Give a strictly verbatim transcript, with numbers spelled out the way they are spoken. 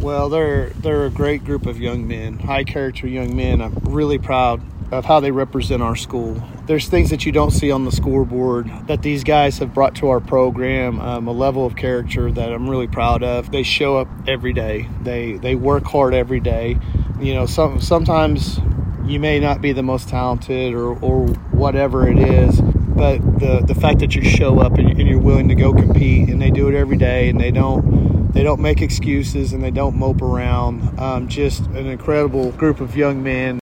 Well, they're they're a great group of young men, high character young men. I'm really proud of how they represent our school. There's things that you don't see on the scoreboard that these guys have brought to our program, um, a level of character that I'm really proud of. They show up every day. They they work hard every day. You know, some sometimes you may not be the most talented or, or whatever it is, but the the fact that you show up and, and you're willing to go compete, and they do it every day, and they don't they don't make excuses and they don't mope around. Um, just an incredible group of young men.